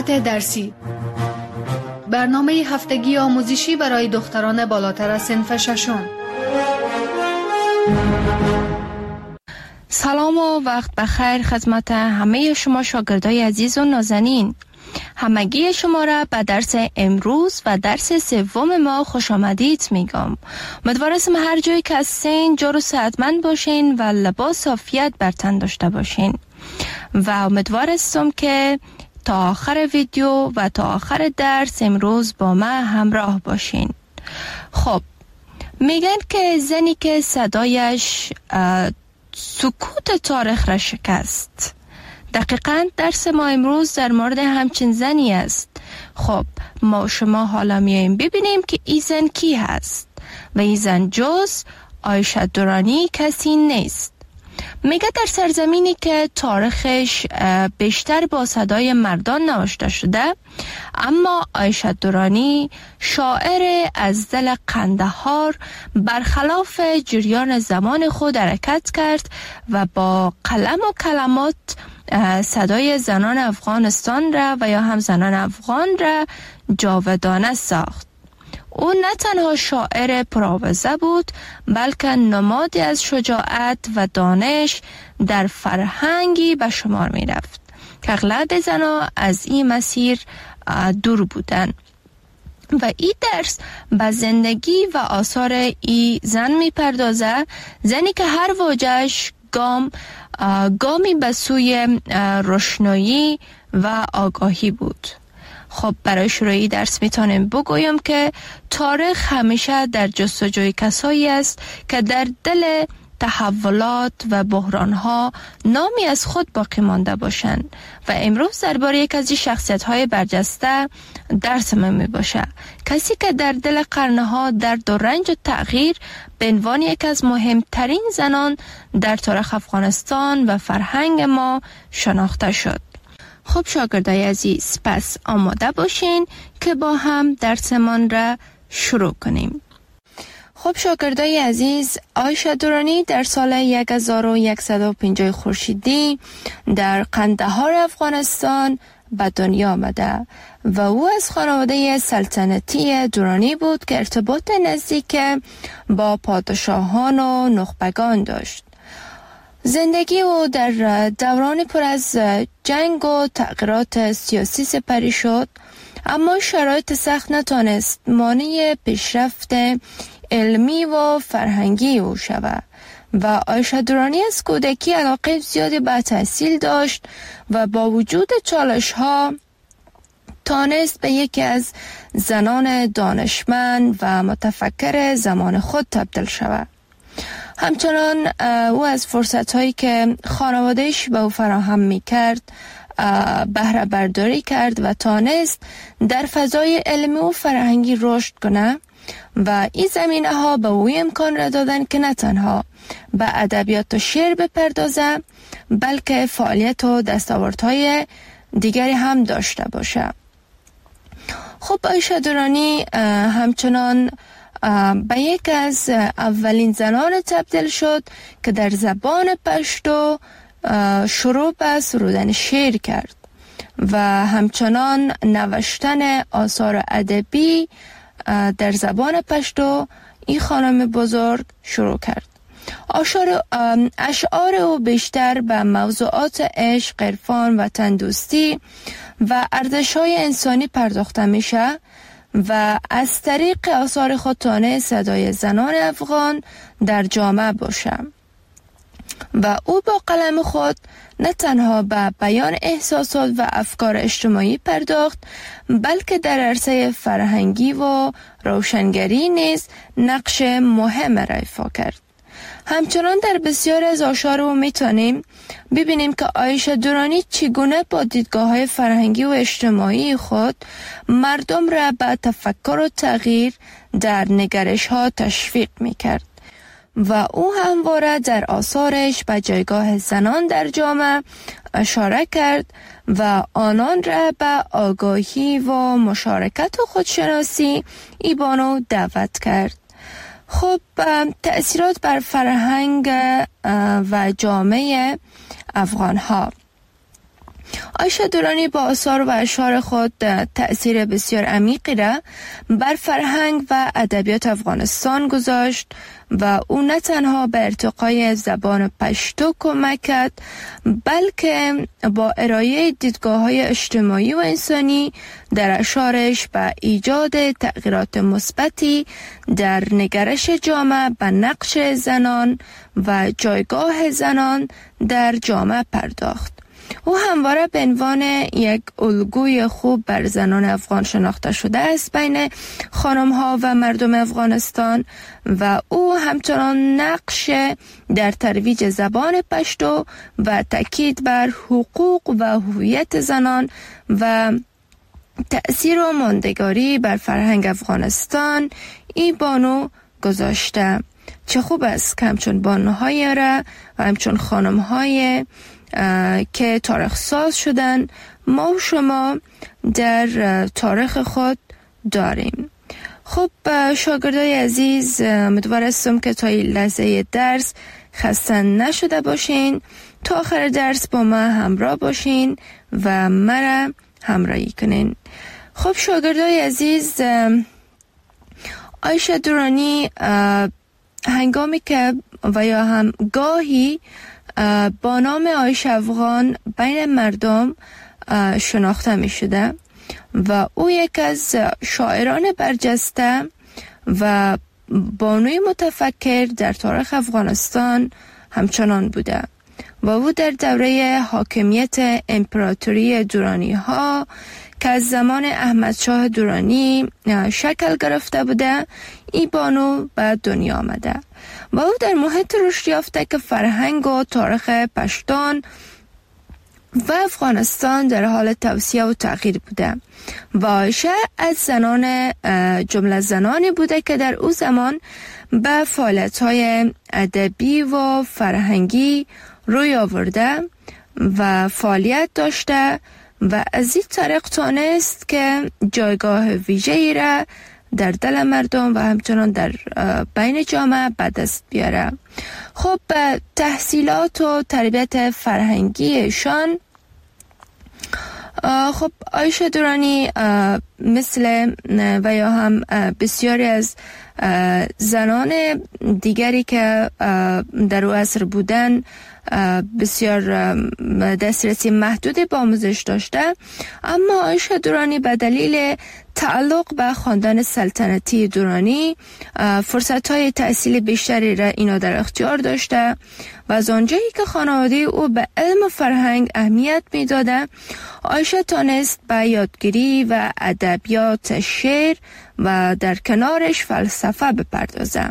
تغییرات درسی. برنامه هفتگی آموزشی برای دختران بالاتر از صنف ششم. سلام و وقت بخیر خدمت همه شما شاگردای عزیز و نازنین. همگی شما را به درس امروز و درس سوم ما خوش آمدید میگم. امیدوارم هر جایی که هستین جور و صحتمند باشین و لباس عافیت بر تن داشته باشین و امیدوارم که تا آخر ویدیو و تا آخر درس امروز با من همراه باشین. خب میگن که زنی که صدایش سکوت تاریخ را شکست. دقیقاً درس ما امروز در مورد همچین زنی است. خب ما شما حالا میاییم ببینیم که این زن کی هست و این زن جز عایشه درانی کسی نیست. میگه در سرزمینی که تاریخش بیشتر با صدای مردان نوشته شده، اما عایشه درانی شاعر از دل قندهار برخلاف جریان زمان خود حرکت کرد و با قلم و کلمات صدای زنان افغانستان را و یا هم زنان افغان را جاودانه ساخت. او نه تنها شاعر پرآوازه بود بلکه نمادی از شجاعت و دانش در فرهنگی به شمار می رفت که اغلب زنان از این مسیر دور بودند. و این درس به زندگی و آثار این زن می پردازه، زنی که هر واژه‌اش گامی به سوی روشنایی و آگاهی بود. خب برای شروعی درس میتونم بگویم که تاریخ همیشه در جستجوی کسایی است که در دل تحولات و بحرانها نامی از خود باقی مانده باشند و امروز درباره یک از این شخصیت‌های برجسته درس من میباشه، کسی که در دل قرنها درد و رنج و تغییر به عنوان یک از مهمترین زنان در تاریخ افغانستان و فرهنگ ما شناخته شد. خب شاگردای عزیز، پس آماده باشین که با هم درسمان را شروع کنیم. خب شاگردای عزیز، عایشه درانی در سال 1150 خورشیدی در قندهار افغانستان به دنیا آمده و او از خانواده سلطنتی درانی بود که ارتباط نزدیک با پادشاهان و نخبگان داشت. زندگی او در دوران پر از جنگ و تغییرات سیاسی سپری شد، اما شرایط سخت نتوانست مانع پیشرفت علمی و فرهنگی او شود و عایشه درانی از کودکی علاقه زیادی به تحصیل داشت و با وجود چالش ها تانست به یکی از زنان دانشمند و متفکر زمان خود تبدیل شود. همچنان او از فرصت‌هایی که خانواده‌اش به او فراهم می‌کرد بهره برداری کرد و تانست در فضای علمی و فرهنگی رشد کنه و این زمینه‌ها به او امکان را دادن که نه تنها به ادبیات و شعر بپردازه بلکه فعالیت و دستاوردهای دیگری هم داشته باشه. خب عایشه درانی همچنان به یک از اولین زنان تبدیل شد که در زبان پشتو شروع به سرودن شعر کرد و همچنان نوشتن آثار ادبی در زبان پشتو این خانم بزرگ شروع کرد. اشعار او بیشتر به موضوعات عشق، عرفان و تندوستی و ارزش‌های انسانی پرداخته میشه و از طریق آثار خود تانه صدای زنان افغان در جامعه باشه و او با قلم خود نه تنها به بیان احساسات و افکار اجتماعی پرداخت بلکه در عرصه فرهنگی و روشنگری نیز نقش مهم را ایفا کرد. همچنان در بسیار از آثار او میتونیم ببینیم که عایشه درانی چگونه با دیدگاه‌های فرهنگی و اجتماعی خود مردم را به تفکر و تغییر در نگرش‌ها تشویق میکرد و او همواره در آثارش به جایگاه زنان در جامعه اشاره کرد و آنان را به آگاهی و مشارکت و خودشناسی ایبانو دعوت کرد. خب تأثیرات بر فرهنگ و جامعه افغان ها. عایشه درانی با آثار و اشعار خود تأثیر بسیار عمیقی را بر فرهنگ و ادبیات افغانستان گذاشت و او نه تنها به ارتقای زبان پشتو کمک کرد، بلکه با ارائه دیدگاه‌های اجتماعی و انسانی در اشعارش به ایجاد تغییرات مثبتی در نگرش جامعه به نقش زنان و جایگاه زنان در جامعه پرداخت. او همواره به عنوان یک الگوی خوب بر زنان افغان شناخته شده است بین خانم‌ها و مردم افغانستان و او همچنان نقش در ترویج زبان پشتو و تاکید بر حقوق و هویت زنان و تأثیر و ماندگاری بر فرهنگ افغانستان ای بانو گذاشته. چه خوب است که همچون بانوهای را و همچون خانم‌های که تاریخ ساز شدن ما و شما در تاریخ خود داریم. خب شاگردای عزیز، امیدوار هستم که تا این لحظه درس خسته نشده باشین، تا آخر درس با ما همراه باشین و مرا همراهی کنین. خب شاگردای عزیز، عایشه درانی هنگامی که و یا هم گاهی با نام عایشه افغان بین مردم شناخته می شده و او یک از شاعران برجسته و بانوی متفکر در تاریخ افغانستان همچنان بوده و او در دوره حاکمیت امپراتوری درانی ها که از زمان احمد شاه درانی شکل گرفته بوده ای بانو به دنیا آمده و او در محیط رشد یافته که فرهنگ و تاریخ پشتون و افغانستان در حال توسعه و تغییر بوده و عایشه از زنان جمله زنانی بوده که در او زمان به فعالیت‌های ادبی و فرهنگی روی آورده و فعالیت داشته و از این طریق توانست که جایگاه ویژه‌ای را در دل مردم و همچنان در بین جامعه به دست بیاره. خب تحصیلات و تربیت فرهنگیشان، خب عایشه درانی مثل و یا هم بسیاری از زنان دیگری که در او عصر بودن بسیار دسترسی محدودی به آموزش داشته، اما عایشه درانی به دلیل تعلق به خاندان سلطنتی درانی فرصت‌های تحصیل بیشتری را اینا در اختیار داشته و از آنجایی که خانواده او به علم و فرهنگ اهمیت می‌داده، عایشه تانست به یادگیری و ادبیات شعر و در کنارش فلسفه بپردازه.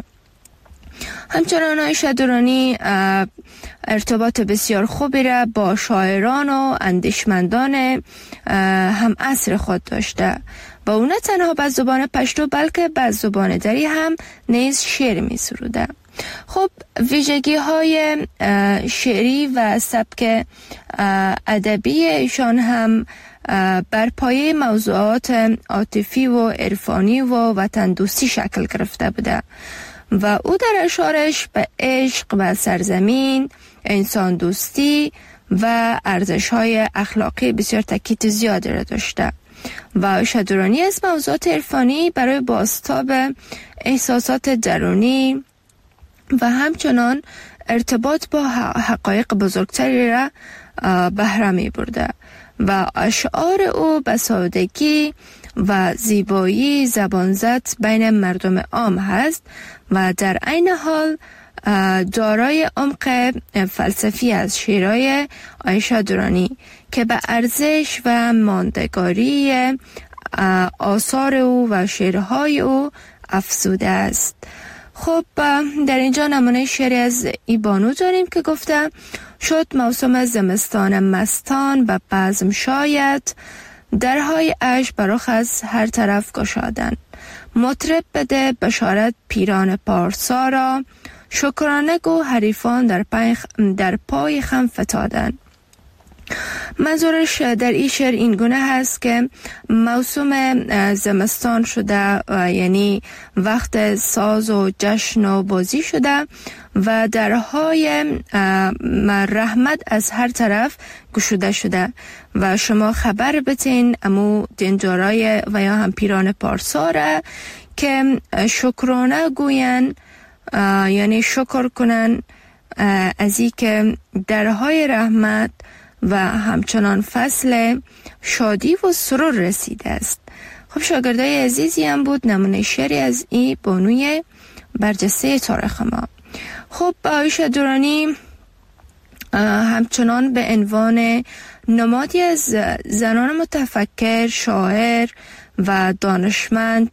همچنان عایشه درانی ارتباط بسیار خوبی را با شاعران و اندیشمندان هم عصر خود داشته و او نه تنها به زبان پشتو بلکه به زبان دری هم نیز شعر می سروده. خب ویژگی های شعری و سبک ادبی ایشان هم بر پایه موضوعات عاطفی و عرفانی و وطن دوستی شکل گرفته بوده و او در اشعارش به عشق و سرزمین، انسان دوستی و ارزش‌های اخلاقی بسیار تاکید زیادی را داشته و عایشه درانی از موضوعات عرفانی برای بازتاب احساسات درونی و همچنان ارتباط با حقایق بزرگتری را بهره می برده و اشعار او به سادگی و زیبایی زبانزد بین مردم عام هست و در عین حال دارای عمق فلسفی از شعرهای عایشه درانی که به ارزش و ماندگاری آثار او و شعرهای او افزوده است. خب در اینجا نمونه شعری از ای بانو داریم که گفته: شد موسم زمستان مستان و بزم شاید، درهای عشق برخ از هر طرف گشادن. مطرب بده بشارت پیران پارسا را، شکرانه گو حریفان در پای خم فتادن. منظورش در این شعر این گونه هست که موسم زمستان شده، یعنی وقت ساز و جشن و بازی شده و درهای رحمت از هر طرف گشوده شده و شما خبر بتین امو دینجارای و یا هم پیران پارسا که شکرانه گوین، یعنی شکر کنن از این که درهای رحمت و همچنان فصل شادی و سرور رسیده است. خب شاگردای عزیزی هم بود نمونه شعری از این بانوی برجسته تاریخ ما. خب عایشه درانی همچنان به عنوان نمادی از زنان متفکر، شاعر و دانشمند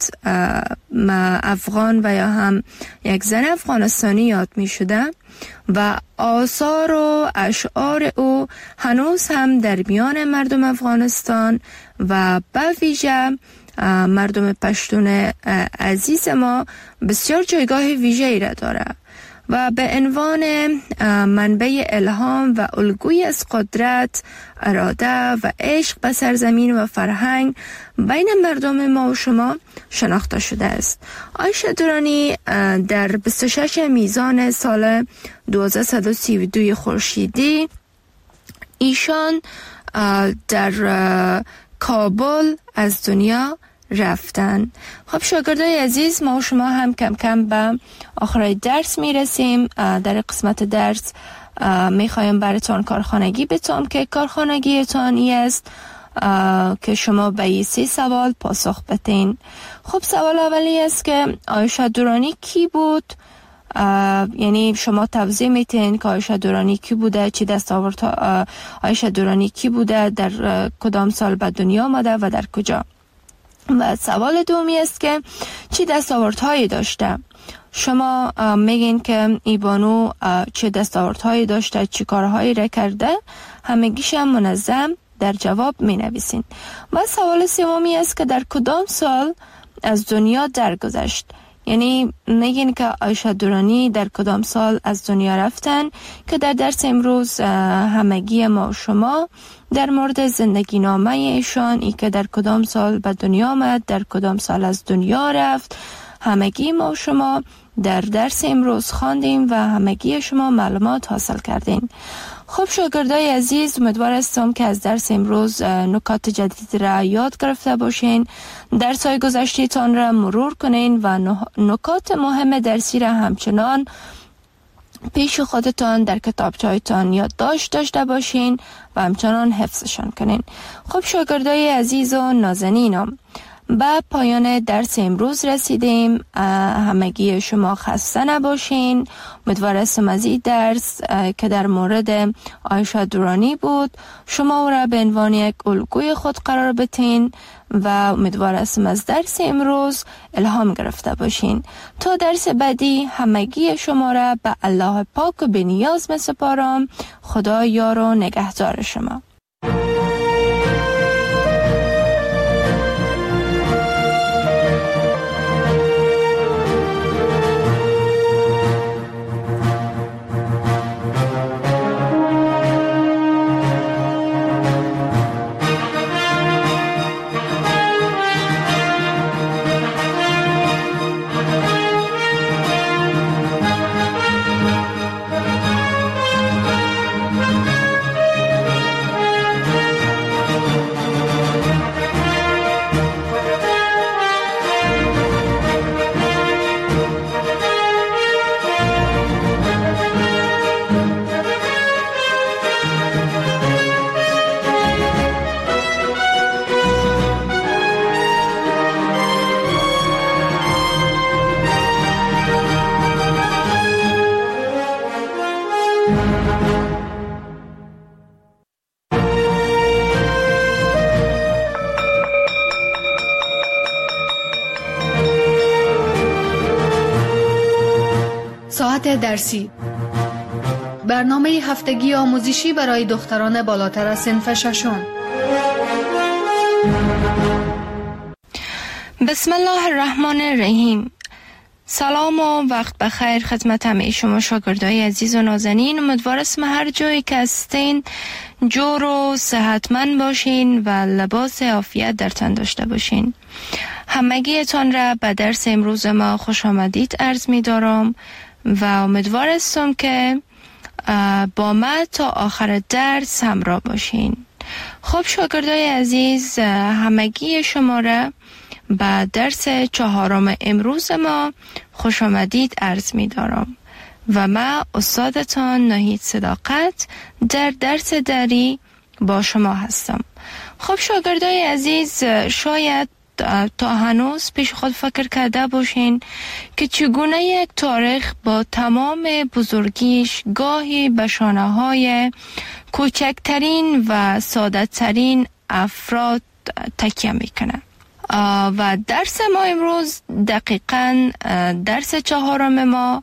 افغان و یا هم یک زن افغانستانی یاد می شده و آثار و اشعار او هنوز هم در میان مردم افغانستان و به ویژه مردم پشتون عزیز ما بسیار جایگاه ویژه‌ای را داره و به عنوان منبع الهام و الگوی از قدرت، اراده و عشق به سرزمین و فرهنگ بین مردم ما و شما شناخته شده است. عایشه درانی در 26 میزان سال 1232 خورشیدی ایشان در کابل از دنیا رفتن. خب شاگردای عزیز، ما و شما هم کم کم به آخرای درس میرسیم. در قسمت درس میخوایم براتون کارخانگی بتونم که کارخانگیتان ای است که شما به این 3 سوال پاسخ بدین. خب سوال اولی است که عایشه درانی کی بود؟ یعنی شما توضیح میتین که عایشه درانی کی بوده، چی دستاورد عایشه درانی کی بوده، در کدام سال به دنیا آمده و در کجا. و سوال دومی است که چی دستاوردهایی داشته؟ شما میگین که ای بانو چه دستاوردهایی داشته، چی کارهایی را کرده، همگیش هم منظم در جواب می نویسین. و سوال سومی است که در کدام سال از دنیا درگذشت؟ یعنی میگین که عایشه درانی در کدام سال از دنیا رفتن که در درس امروز همگی ما و شما در مورد زندگی نامه ایشان، ای که در کدام سال به دنیا آمد، در کدام سال از دنیا رفت، همگی ما و شما در درس امروز خواندیم و همگی شما معلومات حاصل کردین. خب شاگردای عزیز، امیدوار هستم که از درس امروز نکات جدید را یاد گرفته باشین، درس‌های گذشته‌تان را مرور کنین و نکات مهم درسی را همچنان پیش خودتان در کتابچه‌تان یادداشت داشته باشین و همچنان حفظشان کنین. خب شاگردای عزیز و نازنینم، به پایان درس امروز رسیدیم. همگی شما خسته نباشین. امیدوار هستم از این درس که در مورد عایشه درانی بود شما او را به عنوان یک الگوی خود قرار بدین و امیدوار هستم از درس امروز الهام گرفته باشین. تا درس بعدی همگی شما را به الله پاک و بی‌نیاز می‌سپارم. خدا یار و نگهدار شما. ساعت درسی، برنامه هفتگی آموزشی برای دختران بالاتر از صنف ششم. بسم الله الرحمن الرحیم. سلام و وقت بخیر خدمت همه شما شاگردای عزیز و نازنین. امیدوار اسم هر جایی که هستین جور و صحتمند باشین و لباس عافیت در تن داشته باشین. همگیتان را به درس امروز ما خوش آمدید عرض می دارم و امیدوار هستم که با ما تا آخر درس همراه باشین. خب شاگردای عزیز، همگی شما را به درس 4 امروز ما خوش آمدید عرض می دارم و من استادتان ناهید صداقت در درس دری با شما هستم. خب شاگردای عزیز، شاید تا هنوز پیش خود فکر کرده باشین که چگونه یک تاریخ با تمام بزرگیش گاهی به شانه‌های کوچکترین و ساده‌ترین افراد تکیه میکنه. و درس ما امروز دقیقاً درس 4 ما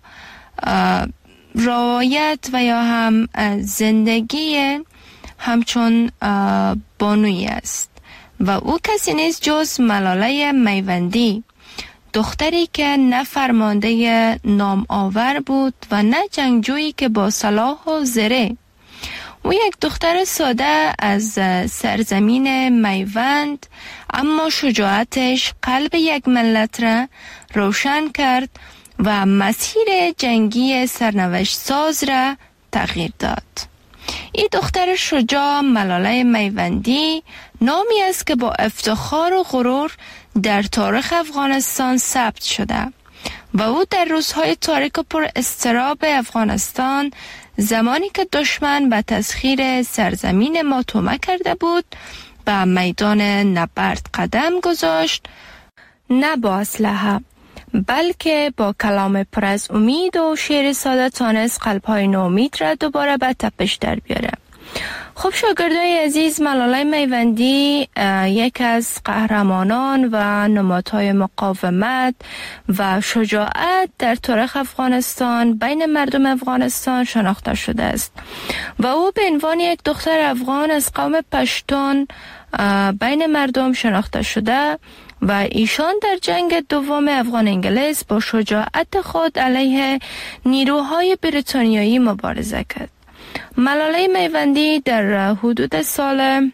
روایت و یا هم زندگی همچون بانویی است و او کسی نیست جز ملاله میوندی، دختری که نه فرمانده نام آور بود و نه جنگجویی که با سلاح و زره. او یک دختر ساده از سرزمین میوند، اما شجاعتش قلب یک ملت را روشن کرد و مسیر جنگی سرنوشت ساز را تغییر داد. این دختر شجاع ملاله میوندی نامی است که با افتخار و غرور در تاریخ افغانستان ثبت شده و او در روزهای تاریک و پر اضطراب افغانستان، زمانی که دشمن به تسخیر سرزمین ما طمع کرده بود، به میدان نبرد قدم گذاشت، نه با اسلحه بلکه با کلام پر از امید و شعر ساده تانست قلب‌های ناامید را دوباره به تپش در بیاره. خب شاگردای عزیز، ملاله میوندی یک از قهرمانان و نمادهای مقاومت و شجاعت در تاریخ افغانستان بین مردم افغانستان شناخته شده است و او به عنوان یک دختر افغان از قوم پشتون بین مردم شناخته شده و ایشان در جنگ دوم افغان انگلیس با شجاعت خود علیه نیروهای بریتانیایی مبارزه کرد. ملاله میوندی در حدود سال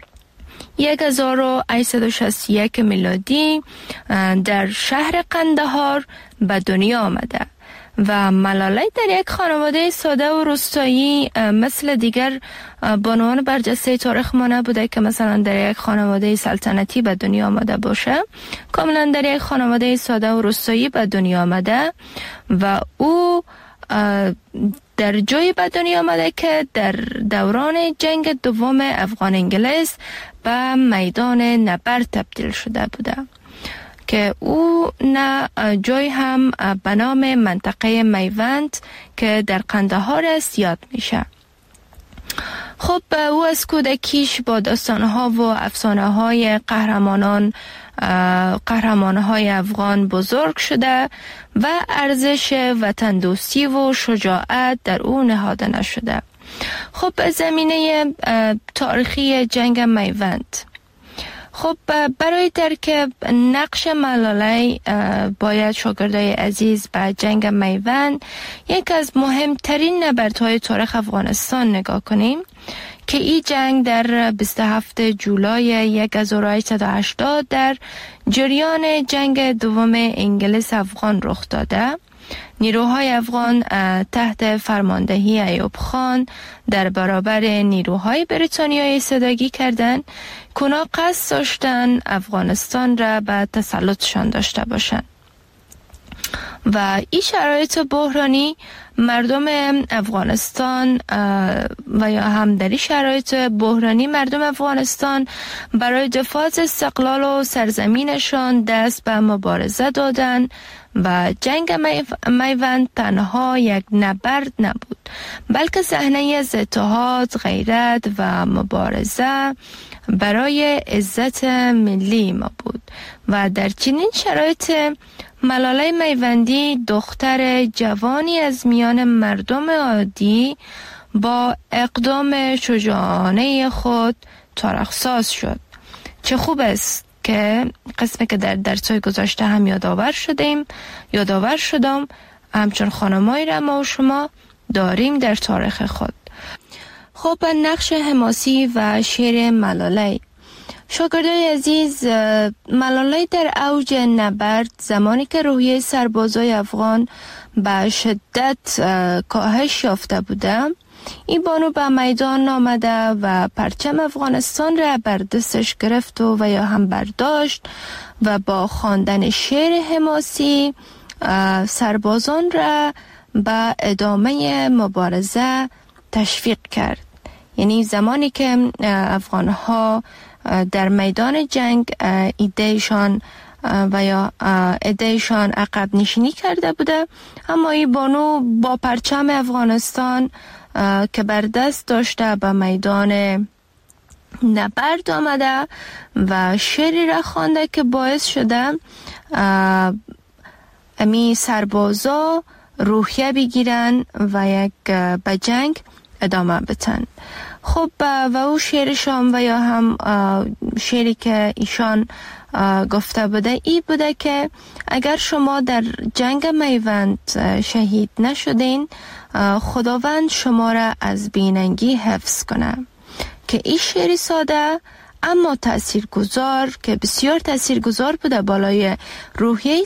1861 میلادی در شهر قندهار به دنیا آمده و ملاله در یک خانواده ساده و روستایی مثل دیگر بانوان برجسته تاریخ ما نبوده که مثلا در یک خانواده سلطنتی به دنیا آمده باشه. کاملا در یک خانواده ساده و روستایی به دنیا آمده و او در جایی به دنیا آمده که در دوران جنگ دوم افغان انگلیس به میدان نبرد تبدیل شده بوده که او نه جای هم به نام منطقه میوند که در قندهار است یاد میشه. خب او از کودکیش با داستانها و افسانه‌های قهرمان‌های افغان بزرگ شده و ارزش وطن دوستی و شجاعت در او نهاده نشده. خب زمینه تاریخی جنگ میوند. خب برای درک نقش ملاله باید شاگردای عزیز به جنگ میوند، یک از مهمترین نبردهای تاریخ افغانستان نگاه کنیم که این جنگ در 27 جولای 1880 در جریان جنگ دوم انگلیس افغان رخ داده. نیروهای افغان تحت فرماندهی ایوب خان در برابر نیروهای بریتانیایی ایستادگی کردند که اونا قصد داشتن افغانستان را به تسلطشان داشته باشند و این شرایط بحرانی مردم افغانستان و یا هم در این شرایط بحرانی مردم افغانستان برای دفاع از استقلال و سرزمینشان دست به مبارزه دادن و جنگ میوند تنها یک نبرد نبود بلکه صحنه از اتحاد، غیرت و مبارزه برای عزت ملی ما بود و در چنین شرایط ملاله میوندی دختر جوانی از میان مردم عادی با اقدام شجاعانه خود تاریخ‌ساز شد. چه خوب است که که قسمی که در درس‌های گذشته هم یادآور شدم همچون خانمایی را ما و شما داریم در تاریخ خود. خب نقش حماسی و شعر ملاله. شاگردای عزیز، ملاله در اوج نبرد زمانی که روحیه سربازای افغان به شدت کاهش یافته بوده، این بانو به میدان آمده و پرچم افغانستان را بر دستش گرفت و یا هم برداشت و با خواندن شعر حماسی سربازان را به ادامه مبارزه تشویق کرد. یعنی زمانی که افغانها در میدان جنگ ایدهشان و یا ایدهشان عقب نشینی کرده بوده، اما این بانو با پرچم افغانستان که بر دست داشته به میدان نبرد آمده و شعری را خوانده که باعث شده امی سربازا روحیه بگیرن و یک به جنگ ادامه بتن. خب و او شعرشان و یا هم شعری که ایشان گفته بوده ای بوده که اگر شما در جنگ میوند شهید نشدین، خداوند شما را از بیننگی حفظ کنه. که این شعری ساده اما تاثیرگذار که بسیار تاثیرگذار بوده بالای روحیه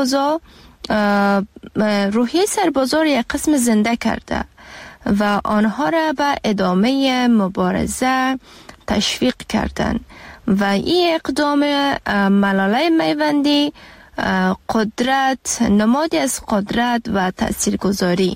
سربازا را یک قسم زنده کرده و آنها را به ادامه مبارزه تشویق کردند و این اقدام ملاله میوندی نمادی از قدرت و تاثیرگذاری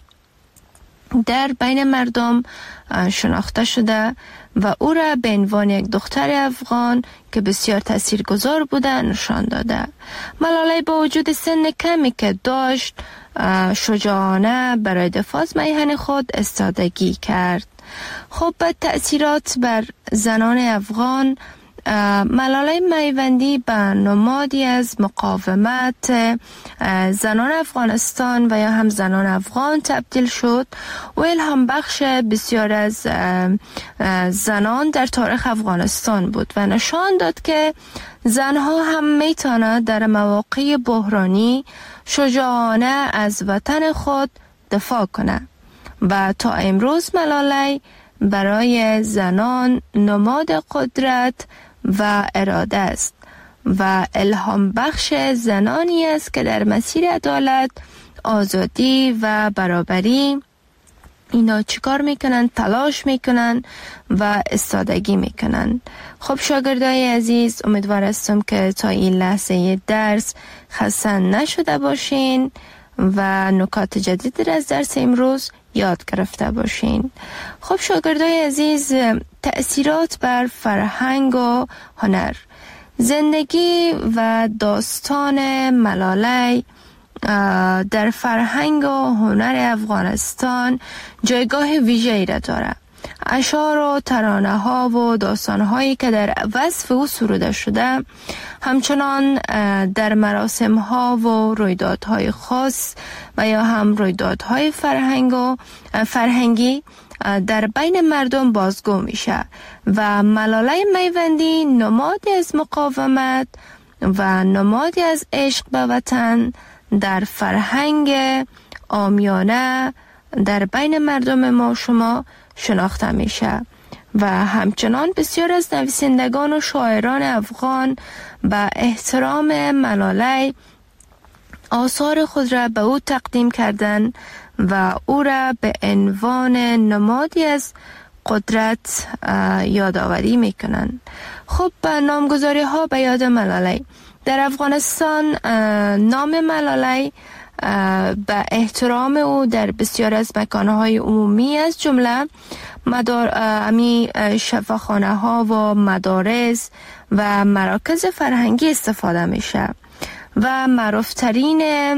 در بین مردم شناخته شده و او را به عنوان یک دختر افغان که بسیار تاثیرگذار بوده نشان داده. ملاله با وجود سن کمی که داشت شجاعانه برای دفاع از میهن خود استادگی کرد. خب به تأثیرات بر زنان افغان، ملاله میوندی به نمادی از مقاومت زنان افغانستان و یا هم زنان افغان تبدیل شد و الهام بخش بسیار از زنان در تاریخ افغانستان بود و نشان داد که زنها هم میتونند در مواقع بحرانی شجاعانه از وطن خود دفاع کنند و تا امروز ملاله برای زنان نماد قدرت و اراده است و الهام بخش زنانی است که در مسیر عدالت، آزادی و برابری اینا چیکار میکنن؟ تلاش میکنن و استادگی میکنن. خب شاگردای عزیز، امیدوار هستم که تا این لحظه درس خسته نشده باشین و نکات جدید از درس امروز یاد گرفته باشین. خب شاگردای عزیز، تأثیرات بر فرهنگ و هنر. زندگی و داستان ملاله در فرهنگ و هنر افغانستان جایگاه ویژه‌ای را دارد. اشعار و ترانه ها و داستان هایی که در وصف او سروده شده همچنان در مراسم ها و رویدادهای خاص و یا هم رویدادهای فرهنگی در بین مردم بازگو میشه و ملاله میوندی نمادی از مقاومت و نمادی از عشق به وطن در فرهنگ عامیانه در بین مردم ما شما شناخته میشه و همچنان بسیار از نویسندگان و شاعران افغان به احترام ملاله آثار خود را به او تقدیم کردن و او را به عنوان نمادی از قدرت یادآوری میکنن. خب نامگذاری ها به یاد ملاله. در افغانستان نام ملاله به احترام او در بسیار از مکانهای عمومی از جمله شفاخانه ها و مدارس و مراکز فرهنگی استفاده میشه و معروفترین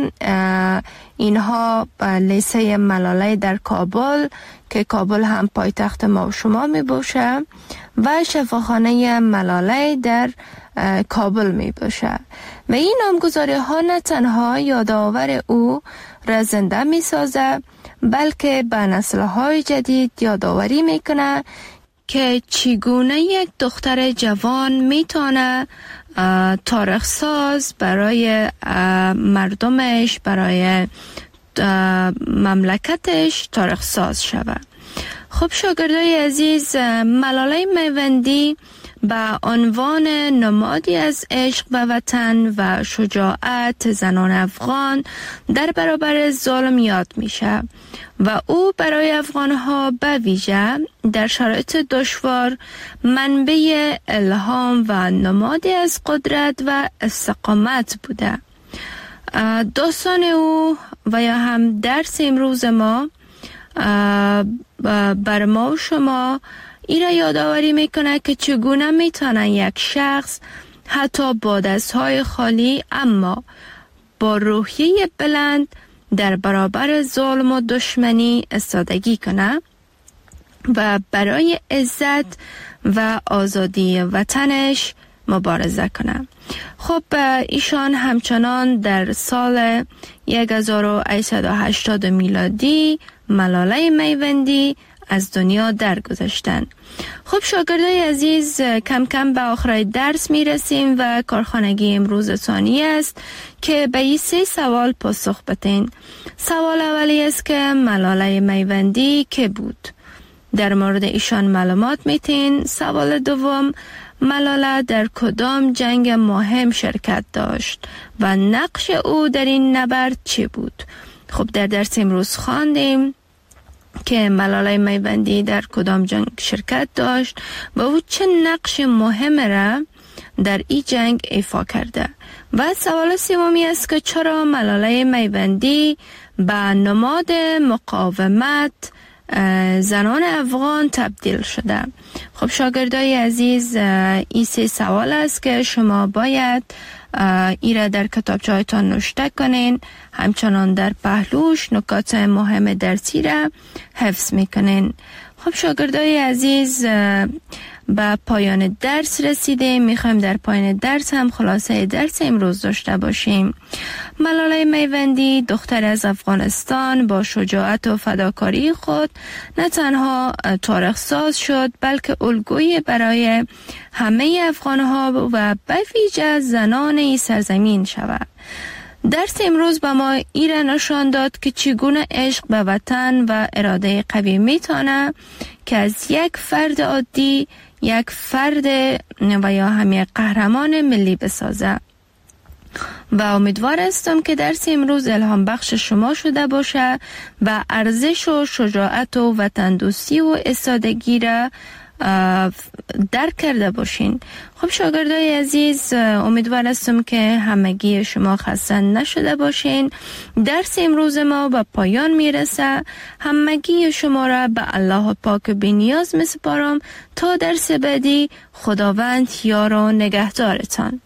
اینها لیسه ملاله در کابل که کابل هم پایتخت ما و شما می باشه و شفاخانه ملاله در کابل می باشه و این نامگذاری ها نه تنها یادآور او را زنده می سازه بلکه به نسل های جدید یادآوری می کنه که چگونه یک دختر جوان می تونه تاریخ ساز برای مردمش، برای مملکتش تاریخ ساز شود. خب شاگردای عزیز، ملاله میوندی به عنوان نمادی از عشق به وطن و شجاعت زنان افغان در برابر ظلم یاد میشه و او برای افغانها به ویژه در شرایط دشوار منبع الهام و نمادی از قدرت و استقامت بوده. داستان او و یا هم درس امروز ما بر ما و شما ای را یادآوری میکنه که چگونه میتونه یک شخص حتی با دستهای خالی اما با روحیه بلند در برابر ظلم و دشمنی ایستادگی کنه و برای عزت و آزادی وطنش مبارزه کنه. خب ایشان همچنان در سال 1880 میلادی ملاله میوندی از دنیا درگذشتند. خب شاگردای عزیز، کم کم به آخر درس می رسیم و کارخانگی امروز ثانی است که به این 3 سوال پاسخ بدین. سوال اولی است که ملاله میوندی که بود؟ در مورد ایشان معلومات میتین. سوال دوم، ملاله در کدام جنگ مهم شرکت داشت و نقش او در این نبرد چی بود؟ خب در درس امروز خواندیم که ملاله میوندی در کدام جنگ شرکت داشت و او چه نقش مهم را در این جنگ ایفا کرده. و سوال سومی است که چرا ملاله میوندی به نماد مقاومت زنان افغان تبدیل شده؟ خب شاگردای عزیز، این 3 سوال است که شما باید ایره در کتابچه‌هایتان نوشته کنین، همچنان در پهلوش نکات مهم درسی را حفظ میکنین. خب شاگردای عزیز، به پایان درس رسیده. میخوایم در پایان درس هم خلاصه درس امروز داشته باشیم. ملاله میوندی دختر از افغانستان با شجاعت و فداکاری خود نه تنها تاریخ ساز شد بلکه الگویی برای همه افغانها و به ویژه زنان این سرزمین شود. درس امروز به ما ایره نشان داد که چگونه عشق به وطن و اراده قوی میتونه که از یک فرد عادی یک فرد و یا هم یک قهرمان ملی بسازه. و امیدوار هستم که درس امروز الهام بخش شما شده باشه و ارزش و شجاعت و وطن دوستی و ایستادگی را درک کرده باشین. خب شاگردای عزیز، امیدوار هستم که همگی شما خسته نشده باشین. درس امروز ما به پایان میرسه. همگی شما را به الله پاک بی‌نیاز میسپارم تا درس بعدی. خداوند یار و نگهدارتان.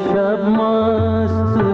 شب مست